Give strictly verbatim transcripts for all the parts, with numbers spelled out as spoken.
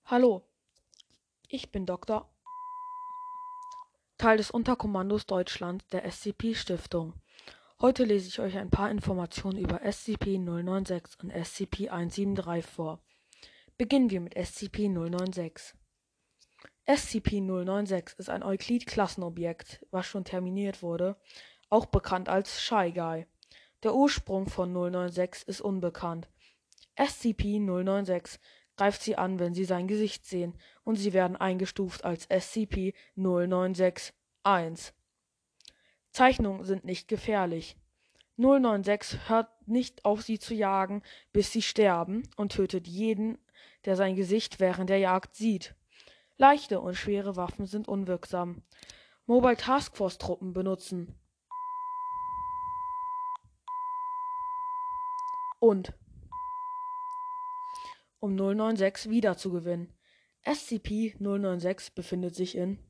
Hallo, ich bin Doktor, Teil des Unterkommandos Deutschland der S C P-Stiftung. Heute lese ich euch ein paar Informationen über S C P null neun sechs und S C P eins sieben drei vor. Beginnen wir mit S C P null neun sechs. S C P null neun sechs ist ein Euklid-Klassenobjekt, was schon terminiert wurde, auch bekannt als Shy Guy. Der Ursprung von null neun sechs ist unbekannt. S C P null neun sechs greift sie an, wenn sie sein Gesicht sehen, und sie werden eingestuft als S C P null neun sechs eins. Zeichnungen sind nicht gefährlich. null neun sechs hört nicht auf, sie zu jagen, bis sie sterben, und tötet jeden, der sein Gesicht während der Jagd sieht. Leichte und schwere Waffen sind unwirksam. Mobile Task Force Truppen benutzen. Und um null neun sechs wiederzugewinnen. S C P null neun sechs befindet sich in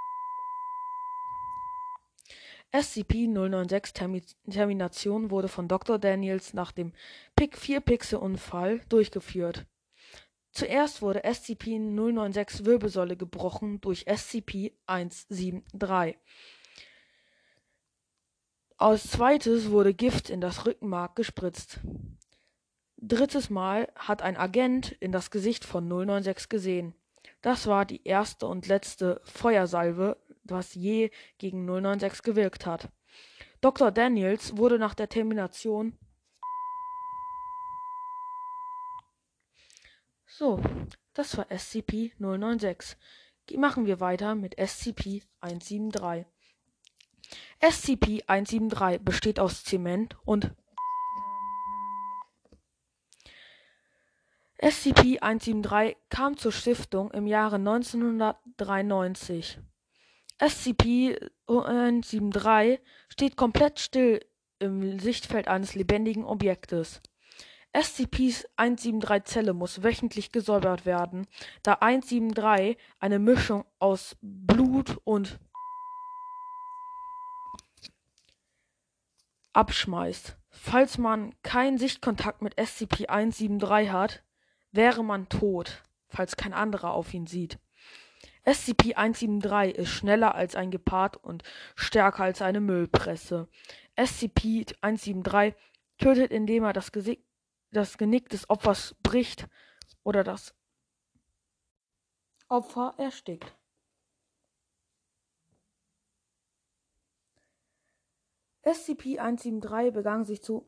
S C P null neun sechs Termination wurde von Doktor Daniels nach dem P I C vier Pixel Unfall durchgeführt. Zuerst wurde S C P null neun sechs Wirbelsäule gebrochen durch S C P eins sieben drei. Als zweites wurde Gift in das Rückenmark gespritzt. Drittes Mal hat ein Agent in das Gesicht von null neun sechs gesehen. Das war die erste und letzte Feuersalve, was je gegen null neun sechs gewirkt hat. Doktor Daniels wurde nach der Termination... So, das war S C P null neun sechs. Machen wir weiter mit S C P eins sieben drei. S C P eins sieben drei besteht aus Zement und S C P eins sieben drei kam zur Stiftung im Jahre neunzehnhundertdreiundneunzig. S C P eins sieben drei steht komplett still im Sichtfeld eines lebendigen Objektes. S C P eins sieben drei Zelle muss wöchentlich gesäubert werden, da eins sieben drei eine Mischung aus Blut und abschmeißt. Falls man keinen Sichtkontakt mit S C P eins sieben drei hat, wäre man tot, falls kein anderer auf ihn sieht. S C P eins sieben drei ist schneller als ein Gepard und stärker als eine Müllpresse. S C P eins sieben drei tötet, indem er das, Gesicht, das Genick des Opfers bricht oder das Opfer erstickt. S C P eins sieben drei begann sich zu...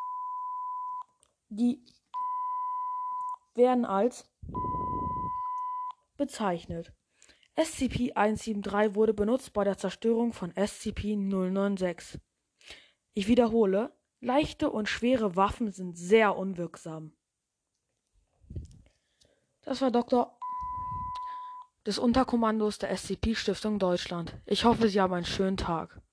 Die werden als bezeichnet. S C P eins sieben drei wurde benutzt bei der Zerstörung von S C P null neun sechs. Ich wiederhole, leichte und schwere Waffen sind sehr unwirksam. Das war Doktor des Unterkommandos der S C P-Stiftung Deutschland. Ich hoffe, Sie haben einen schönen Tag.